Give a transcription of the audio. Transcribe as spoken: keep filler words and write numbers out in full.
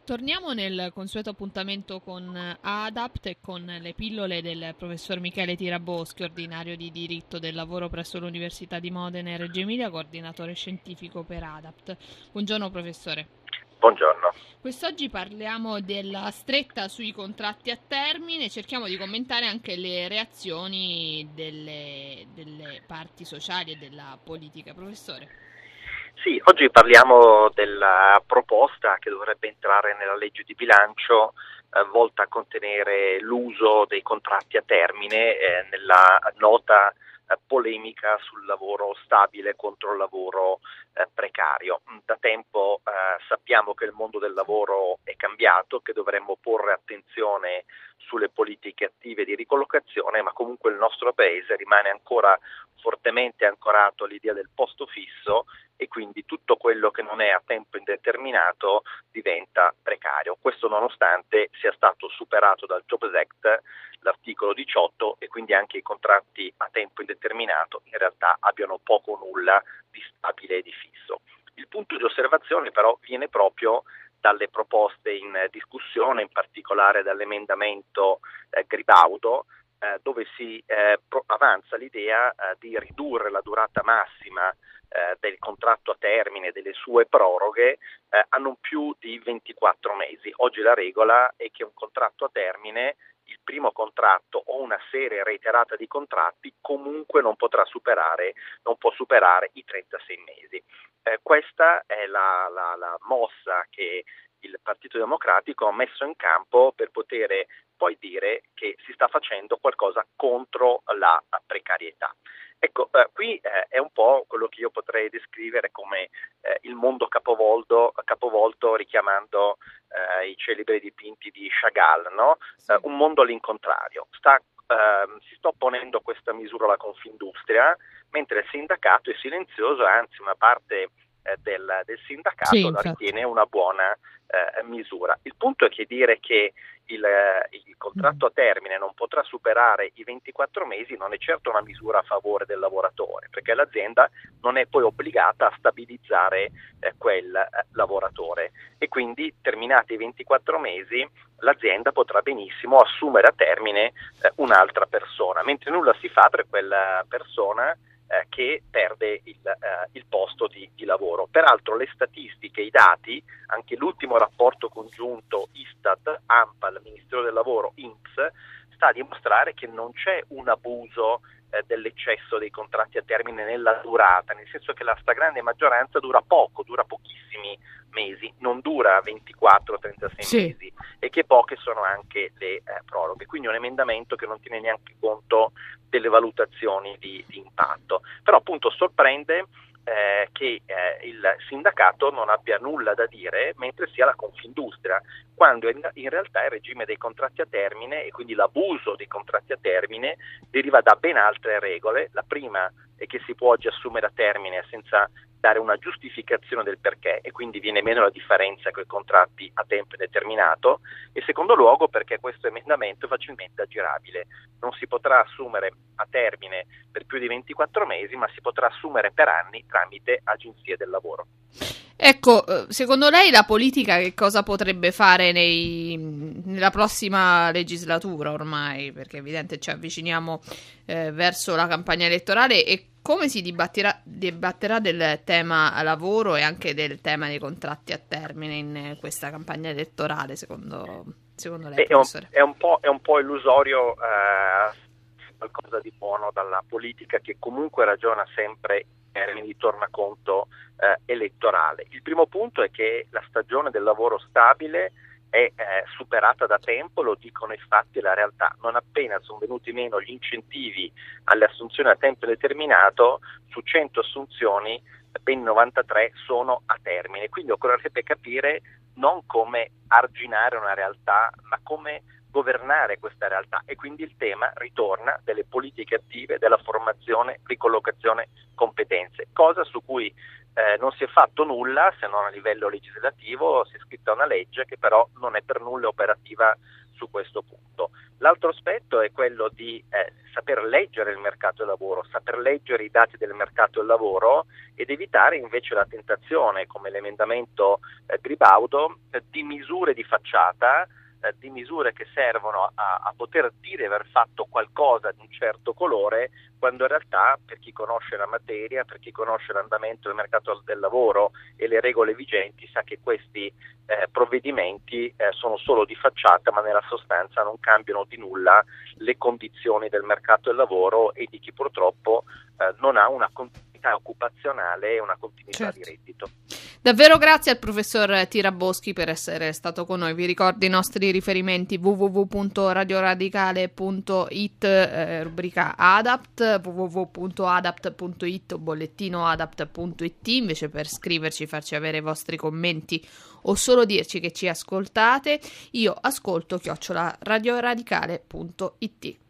Torniamo nel consueto appuntamento con ADAPT e con le pillole del professor Michele Tiraboschi, ordinario di diritto del lavoro presso l'Università di Modena e Reggio Emilia, coordinatore scientifico per ADAPT. Buongiorno professore. Buongiorno. Quest'oggi parliamo della stretta sui contratti a termine, cerchiamo di commentare anche le reazioni delle, delle parti sociali e della politica. Professore. Sì, oggi parliamo della proposta che dovrebbe entrare nella legge di bilancio eh, volta a contenere l'uso dei contratti a termine eh, nella nota eh, polemica sul lavoro stabile contro il lavoro eh, precario. Da tempo eh, sappiamo che il mondo del lavoro è cambiato, che dovremmo porre attenzione sulle politiche attive di ricollocazione, ma comunque il nostro paese rimane ancora fortemente ancorato all'idea del posto fisso e quindi tutto quello che non è a tempo indeterminato diventa precario. Questo nonostante sia stato superato dal Jobs Act, l'articolo diciotto, e quindi anche i contratti a tempo indeterminato in realtà abbiano poco o nulla di stabile e di fisso. Il punto di osservazione però viene proprio dalle proposte in discussione, in particolare dall'emendamento eh, Gribaudo, eh, dove si eh, pro- avanza l'idea eh, di ridurre la durata massima eh, del contratto a termine, delle sue proroghe, eh, a non più di ventiquattro mesi. Oggi la regola è che un contratto a termine, il primo contratto o una serie reiterata di contratti, comunque non potrà superare, non può superare i trentasei mesi. Eh, questa è la, la, la mossa che il Partito Democratico ha messo in campo per poter poi dire che si sta facendo qualcosa contro la precarietà. Ecco, eh, qui eh, è un po' quello che io potrei descrivere come eh, il mondo capovolto, capovolto richiamando eh, i celebri dipinti di Chagall, no? Sì. Eh, un mondo all'incontrario. Sta, eh, si sta opponendo questa misura alla Confindustria, mentre il sindacato è silenzioso, anzi una parte eh, del, del sindacato Sì, la infatti. ritiene una buona eh, misura. Il punto è che dire che il, il contratto a termine non potrà superare i ventiquattro mesi non è certo una misura a favore del lavoratore, perché l'azienda non è poi obbligata a stabilizzare eh, quel eh, lavoratore e quindi terminati i ventiquattro mesi l'azienda potrà benissimo assumere a termine eh, un'altra persona, mentre nulla si fa per quella persona eh, che perde il, eh, il posto di, di lavoro. Peraltro le statistiche, i dati, anche l'ultimo rapporto congiunto Istat, ANPAL, Ministero del Lavoro, I N P S, sta a dimostrare che non c'è un abuso eh, dell'eccesso dei contratti a termine nella durata, nel senso che la stragrande maggioranza dura poco, dura pochissimi mesi, non dura ventiquattro trentasei Sì. mesi, e che poche sono anche le eh, proroghe. Quindi è un emendamento che non tiene neanche conto delle valutazioni di, di impatto. Però appunto sorprende Eh, che eh, il sindacato non abbia nulla da dire mentre sia la Confindustria, quando in, in realtà il regime dei contratti a termine e quindi l'abuso dei contratti a termine deriva da ben altre regole. La prima è che si può oggi assumere a termine senza dare una giustificazione del perché e quindi viene meno la differenza con i contratti a tempo indeterminato, e secondo luogo perché questo emendamento è facilmente aggirabile. Non si potrà assumere a termine per più di ventiquattro mesi, ma si potrà assumere per anni tramite agenzie del lavoro. Ecco, secondo lei la politica che cosa potrebbe fare nei, nella prossima legislatura ormai? Perché è evidente ci avviciniamo eh, verso la campagna elettorale, e come si dibatterà, dibatterà del tema lavoro e anche del tema dei contratti a termine in questa campagna elettorale, secondo, secondo lei, È un, professore? è un po', è un po' illusorio eh, qualcosa di buono dalla politica, che comunque ragiona sempre in termini di tornaconto eh, elettorale. Il primo punto è che la stagione del lavoro stabile è eh, superata da tempo, lo dicono i fatti e la realtà. Non appena sono venuti meno gli incentivi alle assunzioni a tempo determinato, su cento assunzioni ben novantatré sono a termine, quindi occorrerebbe capire non come arginare una realtà, ma come governare questa realtà, e quindi il tema ritorna delle politiche attive, della formazione, ricollocazione, competenze, cosa su cui eh, non si è fatto nulla se non a livello legislativo. Si è scritta una legge che però non è per nulla operativa su questo punto. L'altro aspetto è quello di eh, saper leggere il mercato del lavoro, saper leggere i dati del mercato del lavoro ed evitare invece la tentazione, come l'emendamento eh, Gribaudo, eh, di misure di facciata, eh, di misure che servono a, a poter dire di aver fatto qualcosa di un certo colore, quando in realtà, per chi conosce la materia, per chi conosce l'andamento del mercato del lavoro e le regole vigenti, sa che questi eh, provvedimenti eh, sono solo di facciata, ma nella sostanza non cambiano di nulla le condizioni del mercato del lavoro e di chi purtroppo eh, non ha una continuità occupazionale e una continuità certo. di reddito. Davvero grazie al professor Tiraboschi per essere stato con noi. Vi ricordo i nostri riferimenti: w w w punto radio radicale punto i t, eh, rubrica Adapt, w w w punto adapt punto i t o bollettino adapt punto i t, invece per scriverci, farci avere i vostri commenti o solo dirci che ci ascoltate. Io ascolto chiocciola radioradicale punto i t.